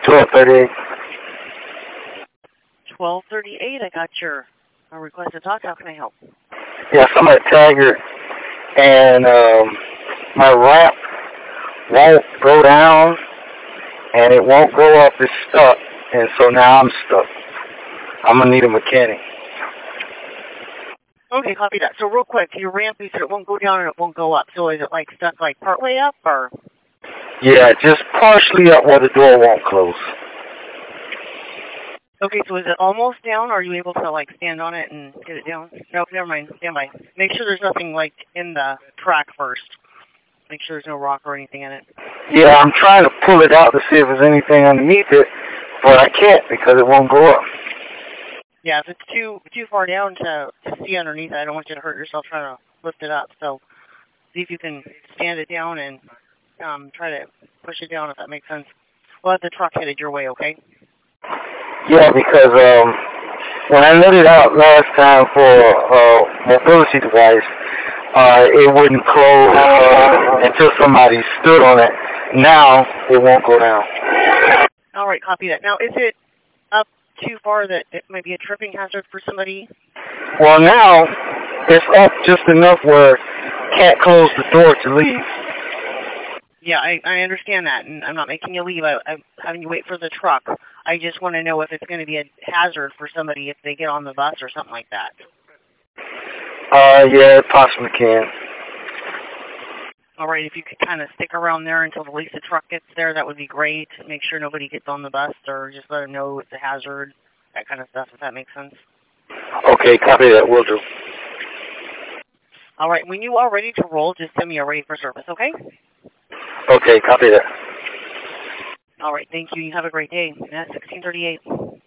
1238. 1238, I got your request to talk. How can I help? Yes, I'm at Taggart, and my ramp won't go down, and it won't go up. It's stuck, and so now I'm stuck. I'm going to need a mechanic. Okay, copy that. So real quick, your ramp, you said it won't go down and it won't go up. So is it like stuck like partway up, or? Yeah, just partially up where the door won't close. Okay, so is it almost down, or are you able to like stand on it and get it down? No, never mind. Stand by. Make sure there's nothing like in the track first. Make sure there's no rock or anything in it. Yeah, I'm trying to pull it out to see if there's anything underneath it, but I can't because it won't go up. Yeah, if it's too far down to see underneath it, I don't want you to hurt yourself trying to lift it up. So see if you can stand it down and try to push it down, if that makes sense. We'll have the truck headed your way, okay? Yeah, because when I let it out last time for mobility device, it wouldn't close until somebody stood on it. Now it won't go down. All right, copy that. Now, is it up too far that it might be a tripping hazard for somebody? Well, now it's up just enough where can't close the door to leave. Yeah, I understand that, and I'm not making you leave. I'm having you wait for the truck. I just want to know if it's going to be a hazard for somebody if they get on the bus or something like that. Yeah, it possibly can. All right, if you could kind of stick around there until at least the truck gets there, that would be great. Make sure nobody gets on the bus, or just let them know it's a hazard, that kind of stuff, if that makes sense. Okay, copy that. Will do. All right, when you are ready to roll, just send me a ready for service, okay? Okay, copy that. All right, thank you. You have a great day. That's 1638.